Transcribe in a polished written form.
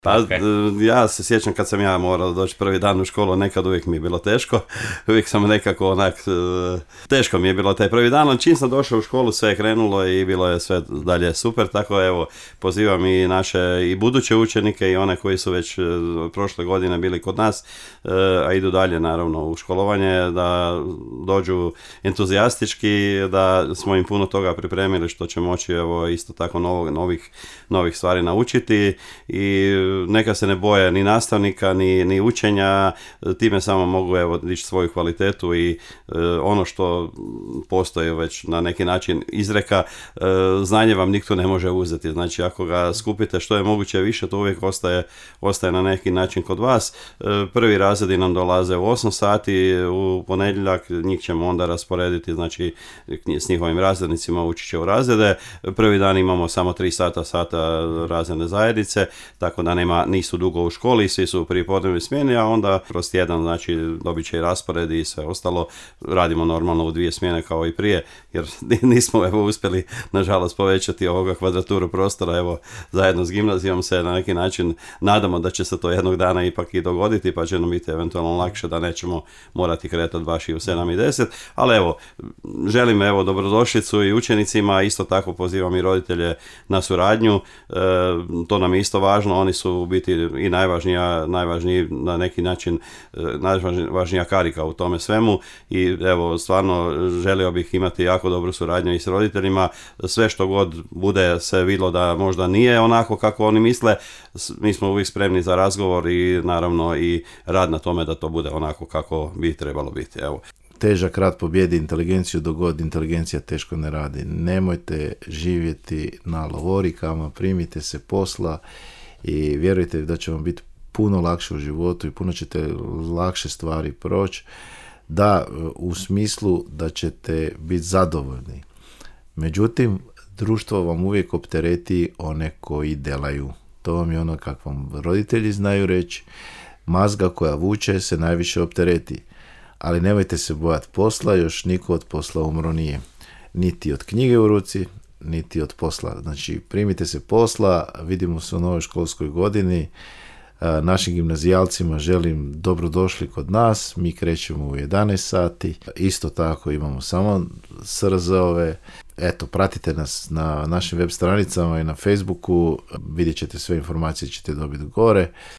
Pa Ok. ja se sjećam kad sam ja morao doći prvi dan u školu, nekad uvijek mi je bilo teško, uvijek sam nekako onak, teško mi je bilo taj prvi dan, ali čim sam došao u školu sve je krenulo i bilo je sve dalje super, tako evo pozivam i naše i buduće učenike i one koji su već prošle godine bili kod nas, a idu dalje naravno u školovanje, da dođu entuzijastički, da smo im puno toga pripremili što će moći evo isto tako novih stvari naučiti i neka se ne boje ni nastavnika, ni učenja, time samo mogu evo dići svoju kvalitetu i ono što postoji već na neki način izreka, znanje vam nitko ne može uzeti, znači ako ga skupite što je moguće više, to uvijek ostaje na neki način kod vas. Prvi razredi nam dolaze u 8 sati u ponedjeljak, njih ćemo onda rasporediti, znači s njihovim razrednicima ući će u razrede. Prvi dan imamo samo 3 sata razredne zajednice, tako da nisu dugo u školi, svi su u prijepodnevnoj smjeni, a onda kroz tjedan znači dobit će i raspored i sve ostalo. Radimo normalno u 2 smjene kao i prije, jer nismo evo uspjeli nažalost povećati ovoga kvadraturu prostora, evo zajedno s gimnazijom se na neki način nadamo da će se to jednog dana ipak i dogoditi, pa će nam biti eventualno lakše da nećemo morati kretati baš i u 7 i 10, ali evo, želim evo dobrodošlicu i učenicima, isto tako pozivam i roditelje na suradnju, to nam je isto važno, oni su u biti i najvažniji na neki način, najvažnija karika u tome svemu i evo stvarno želio bih imati jako dobru suradnju i s roditeljima, sve što god bude se vidjelo da možda nije onako kako oni misle, mi smo uvijek spremni za razgovor i naravno i rad na tome da to bude onako kako bi trebalo biti. Evo. Težak rad pobjedi inteligenciju dok god inteligencija teško ne radi. Nemojte živjeti na lovorikama, primite se posla i vjerujte da će vam biti puno lakše u životu i puno ćete lakše stvari proći, da u smislu da ćete biti zadovoljni. Međutim, društvo vam uvijek optereti one koji delaju. To vam je ono kako vam roditelji znaju reći, mazga koja vuče se najviše optereti. Ali nemojte se bojati posla, još niko od posla umro nije. Niti od knjige u ruci, niti od posla. Znači, primite se posla, vidimo se u novoj školskoj godini. Našim gimnazijalcima želim dobrodošli kod nas, mi krećemo u 11 sati, isto tako imamo samo SRZ-ove. Eto, pratite nas na našim web stranicama i na Facebooku, vidjet ćete sve informacije, ćete dobiti gore.